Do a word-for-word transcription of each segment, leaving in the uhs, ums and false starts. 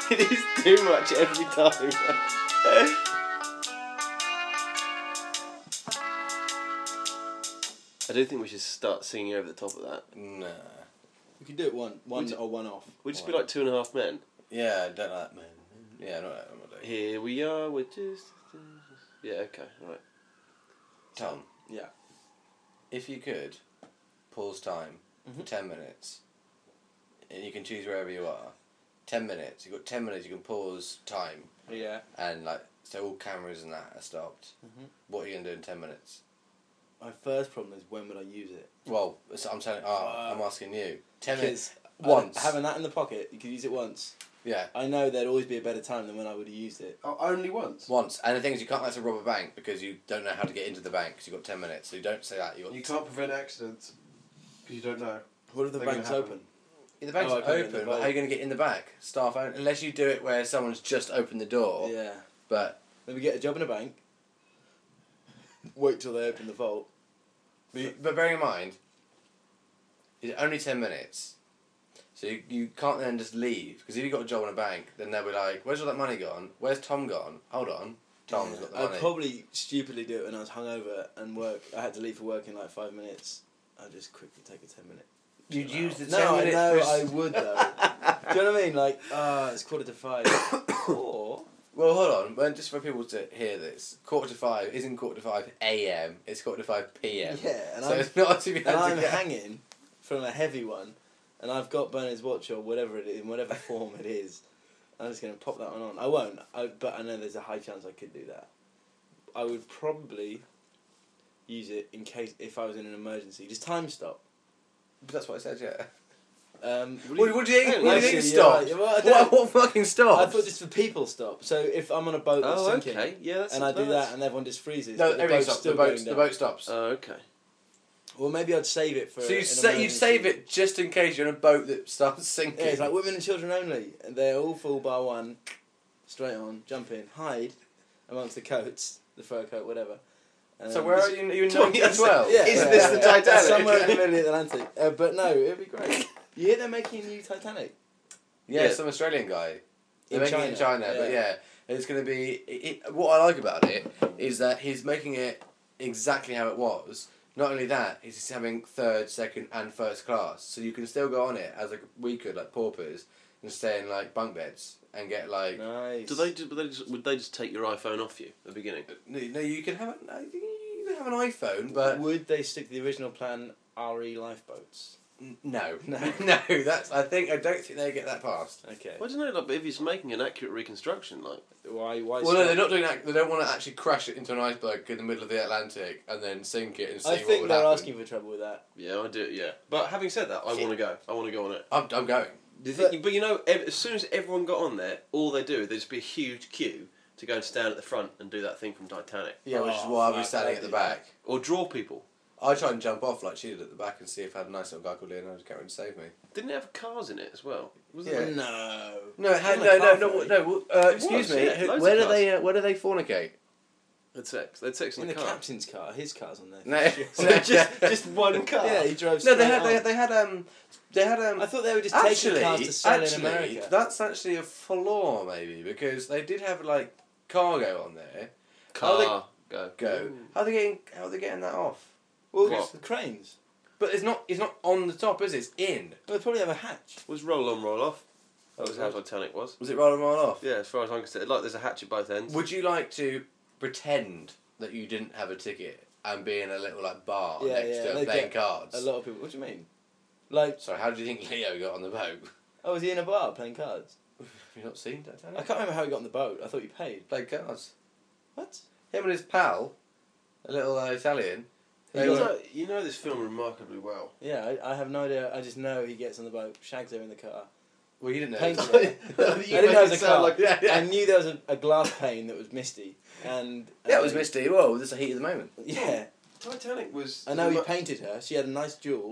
It is too much every time. I do think we should start singing over the top of that. Nah. We could do it one, one Would you- or one off. We'd just Why? be like Two and a Half Men. Yeah, I don't like that, man. Yeah, not that. I'm not doing it. Here we are, we're just... Yeah, okay, right. Tom, Yeah. if you could pause time for Mhm. ten minutes, and you can choose wherever you are, ten minutes, you've got ten minutes, you can pause time, Yeah. and like, so all cameras and that are stopped. Mhm. What are you going to do in ten minutes? My first problem is when would I use it? Well, so I'm telling. Oh, Uh, I'm asking you. Ten minutes. Because Once. um, having that in the pocket, you could use it once. Yeah. I know there'd always be a better time than when I would have used it. Oh, only once? Once. And the thing is, you can't let to rob a bank because you don't know how to get into the bank because you've got ten minutes. So you don't say that. You got. You can't prevent accidents because you don't know. What if the They're gonna bank's happen. open? Yeah, the bank's Oh, I can't get in open, the but vault. how are you going to get in the back? Staff only. Unless you do it where someone's just opened the door. Yeah. But. Maybe get a job in a bank. Wait till they open the vault. But, but bearing in mind, it's only ten minutes. So you, you can't then just leave. Because if you've got a job in a bank, then they'll be like, where's all that money gone? Where's Tom gone? Hold on. Tom's Yeah. got the I'd money. probably stupidly do it when I was hungover and work. I had to leave for work in like five minutes. I'd just quickly take a ten minute. You'd use the ten No, I minutes. know for- I would though. Do you know what I mean? Like, ah, it's quarter to five. Or Well, hold on. Well, just for people to hear this, quarter to five isn't quarter to five a m. It's quarter to five p m. yeah, and So I'm, it's not to be and had to I'm get. hanging from a heavy one, and I've got Bernard's watch or whatever it is, in whatever form it is. I'm just gonna pop that one on. I won't, I, but I know there's a high chance I could do that. I would probably use it in case if I was in an emergency. Just time stop. But that's what I said. Yeah. Um, What, what do you think? Hey, What do you actually, think? you're Stop. right. Well, I don't What, know. what fucking stop? I thought just for people stop. So if I'm on a boat that's Oh, sinking, okay. Yeah, that's... and I do that's- that, and everyone just freezes, No, but the everything boat's stops. still The boat, going the down. boat stops. Oh, okay. Well, maybe I'd save it for. so you an sa- you emergency. save it just in case you're in a boat that starts sinking. Yeah, it's like women and children only. And they're all full bar one, straight on, jump in, hide amongst the coats, the fur coat, whatever. Um, so where are you? Are you in Tom, nineteen yes. twelve? Yeah, Isn't yeah, this the yeah. Titanic? Somewhere in the middle of the Atlantic. Uh, but no, it'd be great. You hear they're making a new Titanic? Yeah, Yeah. some Australian guy. They're In making it in China, China, but yeah. yeah, it's going to be. It, it, what I like about it is that he's making it exactly how it was. Not only that, he's just having third, second, and first class, so you can still go on it as like we could, like paupers, and stay in like bunk beds and get like. Nice. Do they, do, would, they just, would they just take your iPhone off you at the beginning? No, no, you can have. A, you can have an iPhone, but Would they stick to the original plan, R E lifeboats? N- no, No. no. That's. I think I don't think they get that past. Okay. Well, I don't know, like, but if he's making an accurate reconstruction, like... Why? Why? Well, no, stop? they're not doing that. They don't want to actually crash it into an iceberg in the middle of the Atlantic and then sink it and see I what think would they're happen. asking for trouble with that. Yeah, I do, yeah. But having said that, I want to go. I want to go on it. I'm, I'm going. Do you think, but you know, ev- as soon as everyone got on there, all they do, there'd just be a huge queue to go and stand at the front and do that thing from Titanic. Yeah, which is Oh, why I'll be fuck, standing that'd at the be- back. Or draw people. I try and jump off like she did at the back and see if I had a nice little guy called Leonardo DiCaprio to save me. Didn't it have cars in it as well? Wasn't Yeah. it? No. No, it had, Wasn't no, a no, car no, ferry. no. well, Uh, It excuse was, me. yeah, who- loads where of do cars. they? Uh, where do they fornicate? They had sex. They had sex in, In the, the car. captain's car, his car's on there. No, just, just one car. Yeah, he drove. no. They straight had. They, on. they had. Um. They had. Um. I thought they were just actually, taking cars to sell actually, in America. that's actually a flaw maybe because they did have like cargo on there. Car. How Go. Go. How are they getting? How are they getting that off? well, What? the cranes. But it's not. It's not on the top, is it? It's in. Well, they probably have a hatch. Was roll on, roll off. That was how Okay. Titanic was. Was it roll and roll off? Yeah, as far as I'm concerned. Like, there's a hatch at both ends. Would you like to pretend that you didn't have a ticket and be in a little like bar Yeah, next yeah, to they playing get cards? A lot of people. What do you mean? Like, So how do you think Leo got on the boat? oh, was he in a bar playing cards? Have you not seen I Titanic? can't remember how he got on the boat. I thought he paid. Played cards. What? Him and his pal, a little uh, Italian. He They you, got- were, know, you know this film remarkably well. Yeah, I, I have no idea. I just know he gets on the boat, shags her in the car. well, you didn't know. Paints that. it. You I make didn't know it was a sound car. like- yeah, yeah. I knew there was a, a glass pane that was misty, and Yeah, it was uh, Misty. Whoa, there's a heat of the moment. Yeah, Titanic was... I know he mu- painted her. She had a nice jewel.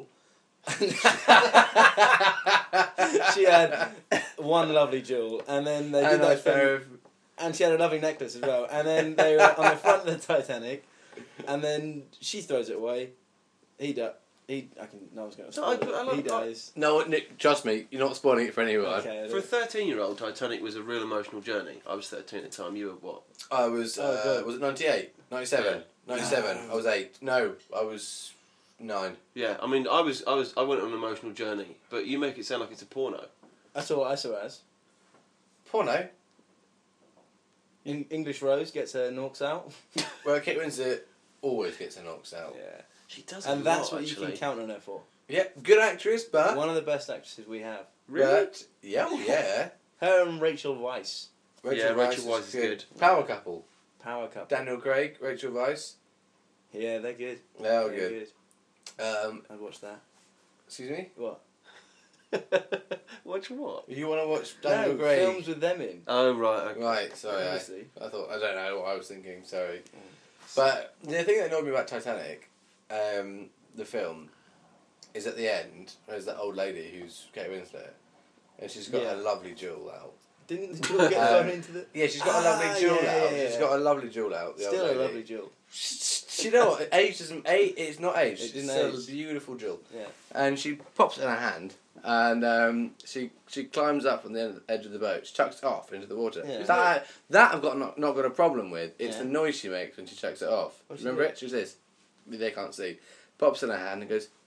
She had one lovely jewel, and then they did And that a thing, pair of. and she had a lovely necklace as well. And then they were on the front of the Titanic, and then she throws it away. He does. He, I can. No one's going to No, I- spoil I it. love- He dies. No, Nick, trust me, you're not spoiling it for anyone. Okay. I For a don't- thirteen-year-old, Titanic was a real emotional journey. I was thirteen at the time. You were what? I was, Oh, uh, good. was it ninety-eight? ninety-seven? ninety-seven. No. I was eight. No, I was nine. Yeah, I mean, I was, I was, I went on an emotional journey, but you make it sound like it's a porno. That's all I saw it as. Porno? En- English Rose gets her knocks out. Well, Kate Winslet always gets her knocks out. Yeah. She does, a And that's lot, what actually. you can count on her for. Yeah, good actress, but... One of the best actresses we have. Really? But, yeah, oh, yeah. Her and Rachel Weisz. Yeah, Rachel Weisz is good. Power couple. Power couple. Daniel Craig, Rachel Weisz. Yeah, they're good. Yeah, oh, They're good. Um, I'd watch that. excuse me? What? Watch what? You want to watch Daniel no, Craig? films with them in. Oh right. Okay. Right, sorry. I, Obviously. I thought, I don't know what I was thinking, sorry. But the thing that annoyed me about Titanic, um, the film, is at the end, there's that old lady who's Kate Winslet, and she's got Yeah. a lovely jewel out. Didn't the jewel get Um, thrown into the... Yeah, she's got a Ah, lovely jewel yeah, out. yeah, She's yeah. got a lovely jewel out. The Still old a lady. lovely jewel. Do you know what? Age doesn't. Age, it's not age. It It's didn't still age. a beautiful jewel. Yeah. And she pops it in her hand, and um, she she climbs up on the end, edge of the boat. She chucks it off into the water. Yeah. That that I've got not, not got a problem with. It's Yeah. the noise she makes when she chucks it off. What's she Remember do? it? She was this. They can't see. Pops in her hand and goes.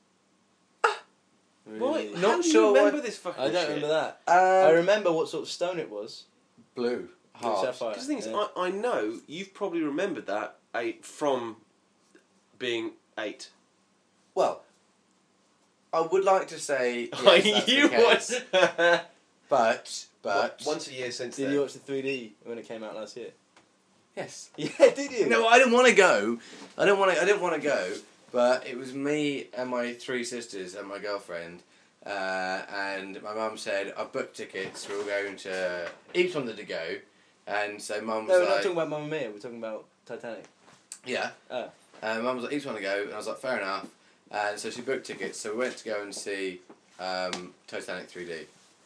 Why? Really? Not How do sure you remember what- this fucking I don't shit? remember that. I Um, remember what sort of stone it was. blue. Blue Heart. sapphire. Because the thing is, yeah. I, I know you've probably remembered that eight from being eight. Well, I would like to say yes, that's you the case, was. but but once a year since Did then. you watch the three D when it came out last year? yes. Yeah, did you? No, I didn't want to go. I didn't want to. I didn't want to go. But it was me and my three sisters and my girlfriend, uh, and my mum said, "I've booked tickets. We're all going to each wanted to go," and so mum was No, we're like, not talking about Mamma Mia. We're talking about Titanic. "Yeah." Oh. And mum was like, "Each want to go," and I was like, "Fair enough." And so she booked tickets. So we went to go and see um, Titanic three D,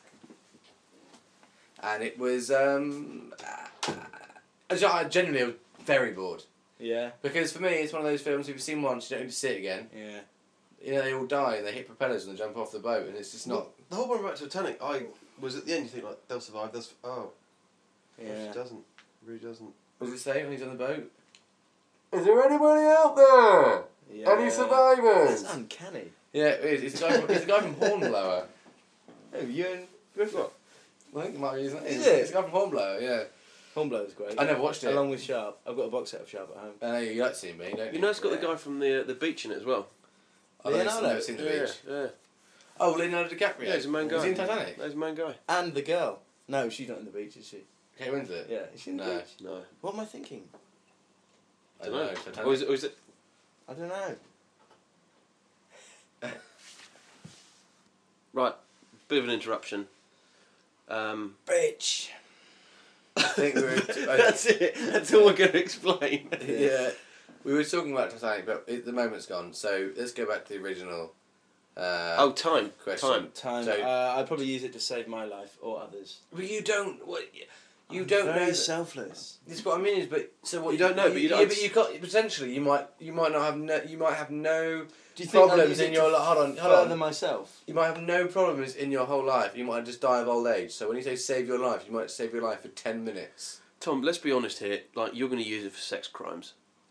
and it was. Um, I genuinely was very bored. Yeah. Because for me, it's one of those films, if you've seen once, you don't need to see it again. Yeah. You know, they all die and they hit propellers and they jump off the boat, and it's just not. The whole point about Titanic, I was at the end. You think like they'll survive. They'll. Su- oh, Yeah. she doesn't. Really doesn't. What does it say when he's on the boat? Is there anybody out there? Yeah. Any survivors? That's uncanny. Yeah, it is. It's the guy from, it's the guy from Hornblower. Oh, you and Griffith. I think it might be, isn't it? Is It's, it? it's the guy from Hornblower, yeah. Hornblow's great. I never watched it. Along with Sharp. I've got a box set of Sharp at home. I know you like seeing me, don't you? You know, it's got yeah. the guy from the uh, the beach in it as well. I've never, Leonardo. never seen the Yeah, beach. yeah. Oh, Leonardo DiCaprio. Yeah, he's a main guy. Is he in Titanic? He's a main guy. And the girl. No, she's not in the beach, is she? Kate Winslet? Yeah. Is she in the No. beach? No. What am I thinking? I don't know. Titanic. Or is it? Or is it I don't know. right. Bit of an interruption. Um, Bitch. I think we were. I- that's it. That's all we're going to explain. yeah. We were talking about Titanic, but it, the moment's gone. So let's go back to the original. Uh, Oh, time. question. Time. Time. So- uh, I'd probably use it to save my life or others. Well, you don't. What, you I'm don't very know. That, selfless. this is what I mean. Is but so what You don't know, but you yeah, don't- but you can't. Potentially, you might. You might not have. No, you might have no Do you think I'd problems use in it your. to li- Hold on. Hold further on. myself? You might have no problems in your whole life. You might just die of old age. So when you say save your life, you might save your life for ten minutes. Tom, let's be honest here. Like, you're going to use it for sex crimes.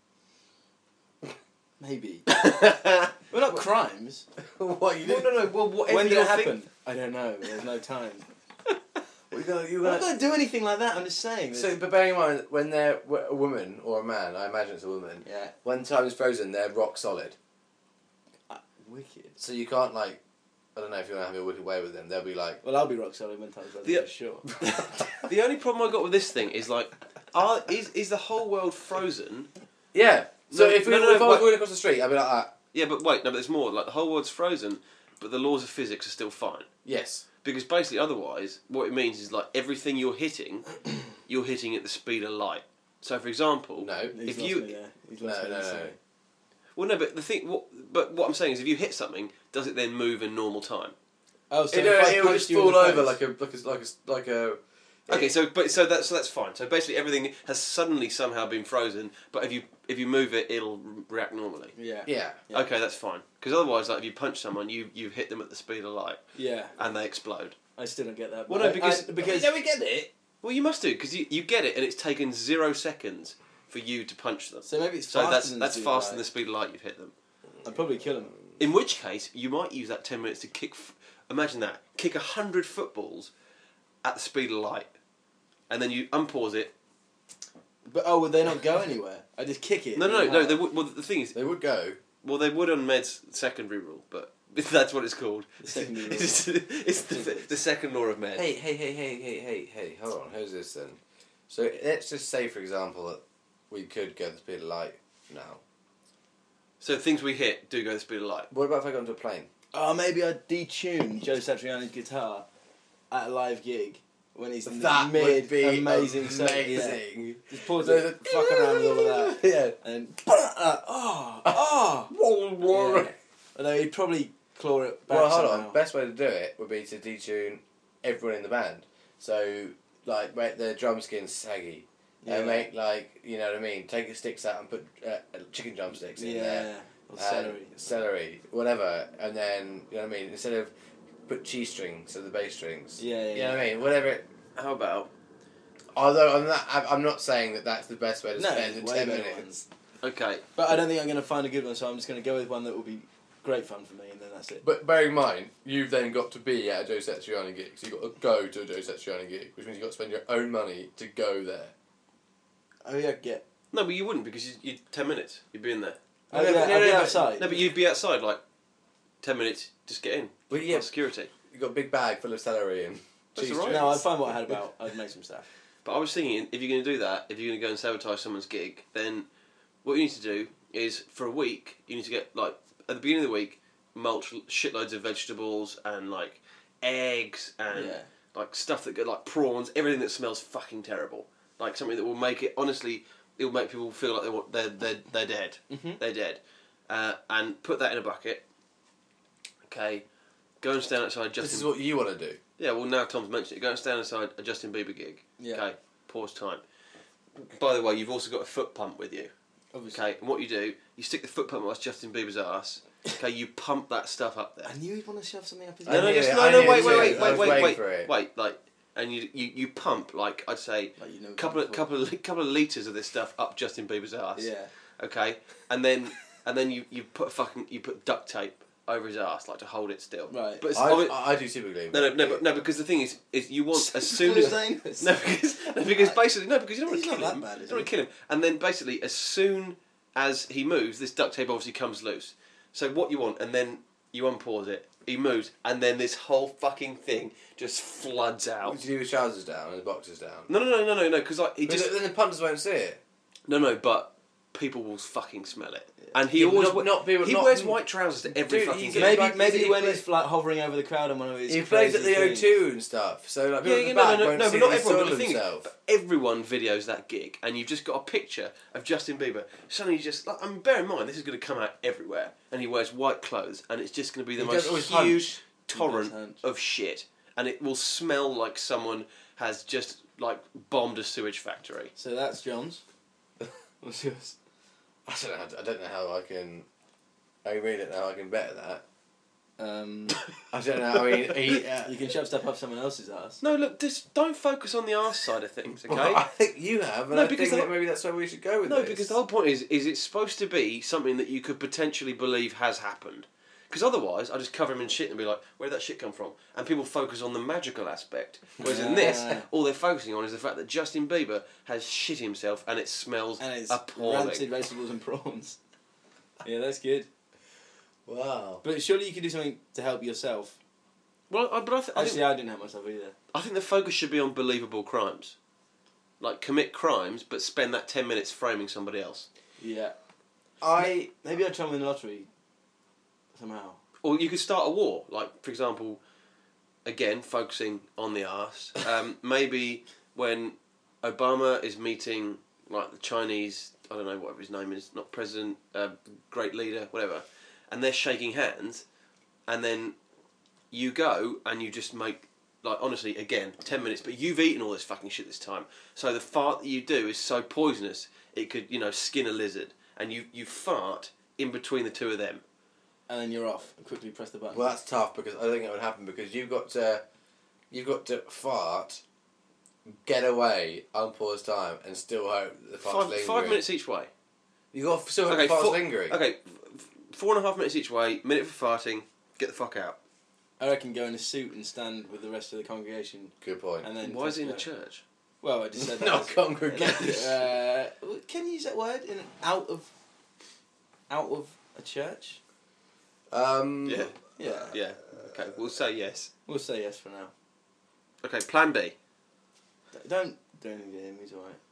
Maybe. Well, not crimes. what you No, do? no, no. Well, whatever When did you're it happen? think- I don't know. There's no time. You gonna, you I'm not going to do anything like that. I'm just saying. So, but bearing in mind, when they're w- a woman or a man, I imagine it's a woman. yeah. When time is frozen, they're rock solid. Uh, wicked. So you can't like. I don't know if you want to have a wicked way with them. They'll be like. Well, I'll be rock solid when time's frozen, The- for sure. The only problem I got with this thing is like, are, is is the whole world frozen? Yeah. So No, if, we, no, no, if I was wait. walking across the street, I'd be like, ah, Yeah, but wait, no, but there's more. Like, the whole world's frozen, but the laws of physics are still fine. yes. Because basically, otherwise, what it means is like everything you're hitting, you're hitting at the speed of light. So, for example, No. He's If lost you- me there. He's No, lost me no, there, no. sorry. well, no, but the thing, what, but what I'm saying is, if you hit something, does it then move in normal time? Oh, so It, if uh, I it will punched just you in fall the over face- like a like a like a like a Okay, so but so that's so that's fine. So basically, everything has suddenly somehow been frozen. But if you if you move it, it'll react normally. Yeah. Yeah. Yeah. Okay, that's fine. Because otherwise, like if you punch someone, you you hit them at the speed of light, Yeah. and they explode. I still don't get that. Well, but no, I- because- I, because we get it. Well, you must do because you, you get it, and it's taken zero seconds for you to punch them. so maybe it's So faster that's than that's speed faster of than the light. speed of light you've hit them. I'd probably kill him. In which case, you might use that ten minutes to kick. F- imagine that kick a hundred footballs at the speed of light, and then you unpause it. But oh, would they not go anywhere? I just kick it. No, no, no. How? no they would, well, the thing is, They would go. well, they would on Med's secondary rule, but that's what it's called. The secondary rule. it's it's the, the second law of Med. Hey, hey, hey, hey, hey, hey, hey. Hold on. Who's this then? So let's just say, for example, that we could go the speed of light now. So things we hit do go the speed of light. What about if I got onto a plane? Oh, maybe I'd detune Joe Satriani's guitar at a live gig when he's in That the mid would be amazing. song. Yeah. amazing. Just pause So it, fuck around with all of that, Yeah. and uh, oh, oh. Yeah. Although he'd probably claw it back Well, hold somehow. on. Best way to do it would be to detune everyone in the band. So, like, make the drum skins saggy. Yeah. And make, like, you know what I mean? Take the sticks out and put uh, chicken drumsticks in Yeah, there. or and celery. Celery, whatever. And then, you know what I mean? Instead of put cheese strings, so the bass strings. Yeah, yeah, You know yeah. what I mean? Whatever it... How about? Although I'm not, I'm not saying that that's the best way to No, spend the way ten better minutes. Okay. But I don't think I'm going to find a good one, so I'm just going to go with one that will be great fun for me, and then that's it. But bearing in mind, you've then got to be at a Joe Satriani gig, so you've got to go to a Joe Satriani gig, which means you've got to spend your own money to go there. Oh yeah, get. No, but you wouldn't because you, you ten minutes. You'd be in there. Oh, no, yeah, but- no, I'll no, be but- outside. No, but you'd be outside like ten minutes. Just get in. Well, yeah, Yeah. Security. you've got a big bag full of celery and That's cheese all right. strings. No, I'd find what I had about. I'd make some stuff. But I was thinking, if you're going to do that, if you're going to go and sabotage someone's gig, then what you need to do is for a week, you need to get like at the beginning of the week, mulch shitloads of vegetables and like eggs and Yeah. like stuff that get like prawns, everything that smells fucking terrible, like something that will make it honestly, it will make people feel like they want, they're they're they're dead, Mhm. they're dead, uh, and put that in a bucket. Okay, go and stand outside Justin. This is what you want to do. Yeah, well now Tom's mentioned it. Go and stand outside a Justin Bieber gig. Yeah. Okay, pause time. By the way, you've also got a foot pump with you. Obviously. Okay, and what you do, you stick the foot pump up Justin Bieber's ass. Okay, you pump that stuff up there. I knew he'd want to shove something up his. I No, no, knew just, it, no, I no, knew wait, it wait, too. wait, I wait, was wait, waiting wait, for it. wait, like, and you, you, you pump like I'd say, Like, you know, couple of couple of couple of liters of this stuff up Justin Bieber's ass. Yeah. Okay, and then and then you, you put fucking you put duct tape over his ass like to hold it still. Right. But it's, I, obvi- I, I do super glue. no, no, no, but, no, because the thing is, is you want as soon as no, no, because no, because basically no, because you don't want He's to not kill that him. bad, you is don't want he? to kill him, and then basically as soon as he moves, this duct tape obviously comes loose. So what you want, and then you unpause it, he moves, and then this whole fucking thing just floods out. Would you do his trousers down and his boxers down? No, no, no, no, no, no, because like he But just then the punters won't see it. no, no, but people will fucking smell it, and he Yeah, but always not- we- not people- he not- wears white trousers to every Dude, fucking he's gig. gonna- Maybe like, maybe he when play- he's like hovering over the crowd on one of his. He plays at crazy the O things. two and stuff, so like people Yeah, at yeah, the no, back no, no, won't no, see but not that he's everyone. But soiled the thing is, himself. everyone videos that gig, and you've just got a picture of Justin Bieber. Suddenly, you just like, I mean, bear in mind this is going to come out everywhere, and he wears white clothes, and it's just going to be the He does most always huge hunch. torrent He does hunch. of shit, and it will smell like someone has just like bombed a sewage factory. So that's John's. What's yours? I don't know. How to, I don't know how I can. I really don't know how I can better that. Um, I don't know. I mean, he. Uh, you can shove stuff up someone else's ass. No, look, just don't focus on the arse side of things, okay? well, I think you have, and No, I because think the- that maybe that's where we should go with No, this. because the whole point is, is it's supposed to be something that you could potentially believe has happened. Because otherwise, I just cover him in shit and be like, where did that shit come from? And people focus on the magical aspect. Whereas in this, Yeah. all they're focusing on is the fact that Justin Bieber has shit himself and it smells And it's appalling. rancid vegetables and prawns. Yeah, that's good. Wow. But surely you could do something to help yourself. Well, I, but I, th- I, Actually, think, I didn't help myself either. I think the focus should be on believable crimes. Like, commit crimes, but spend that ten minutes framing somebody else. Yeah. I. Maybe I'd try and win the lottery. Somehow. Or you could start a war. Like, for example, again, focusing on the arse. Um, maybe when Obama is meeting, like, the Chinese, I don't know, whatever his name is, not president, uh, great leader, whatever, and they're shaking hands, and then you go and you just make, like honestly, again, ten minutes, but you've eaten all this fucking shit this time. So the fart that you do is so poisonous, it could, you know, skin a lizard. And you, you fart in between the two of them. And then you're off. And quickly press the button. Well, that's tough because I don't think it would happen because you've got to, you've got to fart, get away, unpause time, and still hope that the fart's Five, lingering. five minutes each way. You got to still hope Okay, the fart's four, lingering. okay, f- four and a half minutes each way, minute for farting, get the fuck out. I reckon go in a suit and stand with the rest of the congregation. Good point. And then Why is it in press the go. church? Well, I just said that. Not congregation. uh, can you use that word in out of out of a church? Um, Yeah. Yeah. Yeah. Okay, we'll say yes. We'll say yes for now. Okay, plan B. D- Don't do anything to him. He's all right.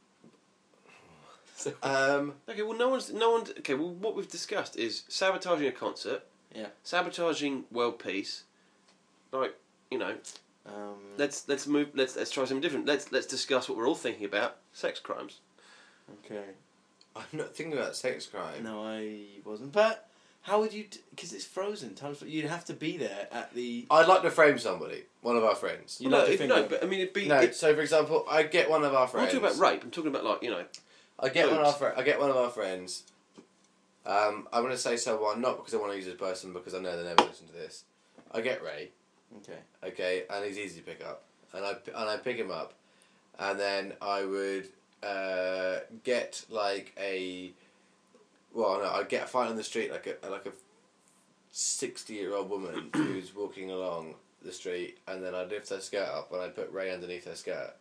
So, Um, Okay, well, no one's no one's okay. Well, what we've discussed is sabotaging a concert, yeah. sabotaging world peace. Like, you know, Um, let's let's move. Let's let's try something different. Let's let's discuss what we're all thinking about: sex crimes. okay. I'm not thinking about sex crime. No, I wasn't. But how would you? Because it's frozen. Times you'd have to be there at the. I'd like to frame somebody, one of our friends. You no, like to if- think no, of- but I mean, it'd be. No, it- so for example, I get one of our I'm not friends. talking about rape. I'm talking about like you know. I get one of our Boobs. fri- I get one of our friends. Um, I'm going to say someone not because I want to use this person because I know they never listen to this. I get Ray, Okay. okay, and he's easy to pick up, and I and I pick him up, and then I would uh, get like a. Well, no, I'd get a fight on the street like a like a sixty-year-old woman who's walking along the street, and then I'd lift her skirt up and I'd put Ray underneath her skirt,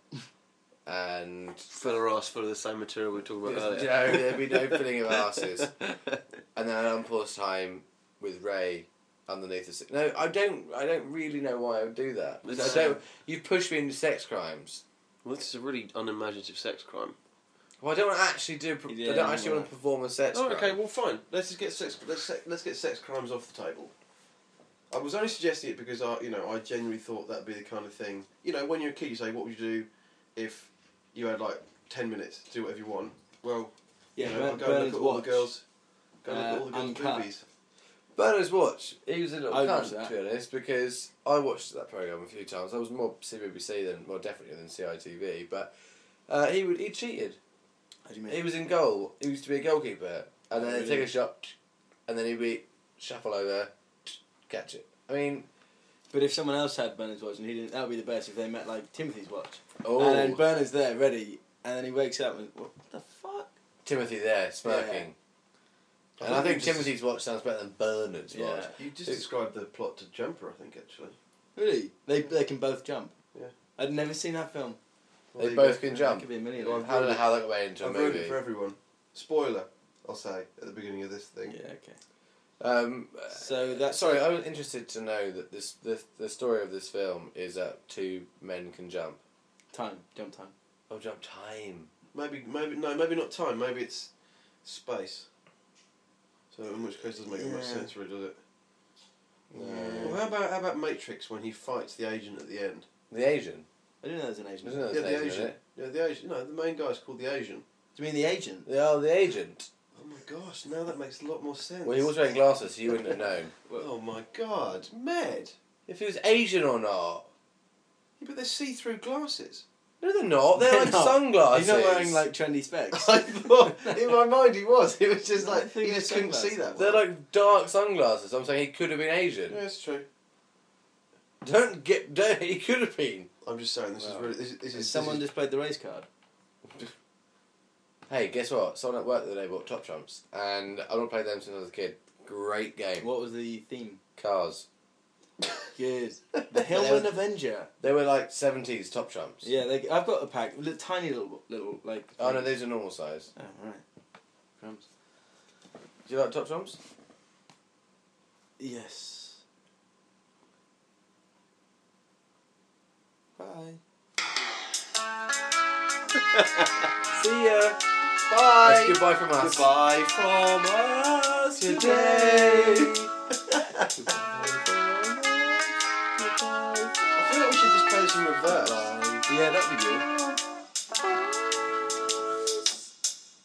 and Fill her ass full of the same material we were talking about you earlier. know, there'd be no filling of asses, and then I'd unpause time with Ray underneath the. si- No, I don't. I don't really know why I would do that. I Let's- don't. You pushed me into sex crimes. Well, this is a really unimaginative sex crime. Well, I don't actually do. I Yeah, don't actually well. want to perform a sex Oh, crime. okay. Well, fine. Let's just get sex. Let's se- let's get sex crimes off the table. I was only suggesting it because I, you know, I genuinely thought that'd be the kind of thing. You know, when you're a kid, you say, "What would you do if you had like ten minutes to do whatever you want?" Well, Yeah. you know, I'll Bernard's go and look at all Watch. the girls. Go and look Uh, at all the girls' Uncut. boobies. Bernard's Watch. He was a little I cunt, watched that. to be honest, because I watched that program a few times. I was more C B B C than, more definitely than C I T V. But uh, he would he cheated. How do you mean? He was in goal. He used to be a goalkeeper, and then Oh, he'd really? take a shot, and then he'd be shuffle over, catch it. I mean, But if someone else had Bernard's watch and he didn't, that would be the best if they met like Timothy's watch. oh, And then Bernard's there, ready, and then he wakes up and what the fuck? Timothy there smirking. Yeah. And I I think think it's just- Timothy's watch sounds better than Bernard's Yeah. watch. You just It's- described the plot to Jumper, I think, actually. Really? They they can both jump. Yeah. I'd never seen that film. Well, They there you both go. can That jump. could be a million. Go on. I don't know how that got made into a I've ruined movie. it for everyone. Spoiler, I'll say at the beginning of this thing. Yeah. Okay. Um, So that's sorry, I was interested to know that this the the story of this film is that two men can jump. time. Jump time. Oh, jump time. Maybe, maybe no, maybe not time. Maybe it's space. So in which case, it doesn't make much Yeah. sense, really, does it? Yeah. Well, how about how about Matrix when he fights the agent at the end? The Asian. I didn't know there was an Asian. Isn't Do there Yeah, an the Asian in Asian. it? Yeah, the Asian. No, the main guy's called the Asian. you mean the agent? Yeah, oh, the agent. Oh my gosh! Now that makes a lot more sense. Well, he was wearing glasses, so you wouldn't have known. Oh my god, mad! If he was Asian or not. Yeah, but they're see-through glasses. No, they're not. They're, They're like not. sunglasses. He's not wearing like trendy specs. I thought in my mind he was. He was just I like think he they're just couldn't see that. They're well. like dark sunglasses. I'm saying he could have been Asian. Yeah, it's true. Don't get. Don't, he could have been. I'm just saying this is Wow. really this, is- this Has is someone this is, displayed the race card? Hey, guess what? Someone at work the other day bought Top Trumps, and I've not played them since I was a kid. Great game. What was the theme? Cars. Good. The Hillman Avenger. They were like seventies Top Trumps. Yeah, they, I've got a pack. Little, tiny little, little like. Oh no, things. these are normal size. Oh right. Crumbs. Do you like Top Trumps? Yes. Bye. See ya. bye. That's goodbye from us. Goodbye from us today. I feel like we should just play this in reverse. Yeah, that'd be good.